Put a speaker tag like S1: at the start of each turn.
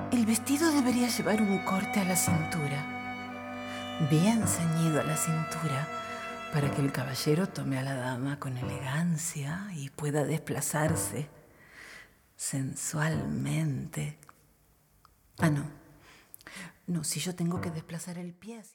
S1: El vestido debería llevar un corte a la cintura, bien ceñido a la cintura, para que el caballero tome a la dama con elegancia y pueda desplazarse sensualmente. Ah, no. No, si yo tengo que desplazar el pie así.